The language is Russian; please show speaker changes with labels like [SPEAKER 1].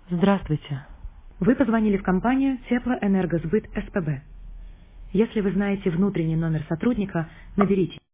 [SPEAKER 1] Здравствуйте. Вы позвонили в компанию Теплоэнергосбыт СПБ. Если вы знаете внутренний номер сотрудника, наберите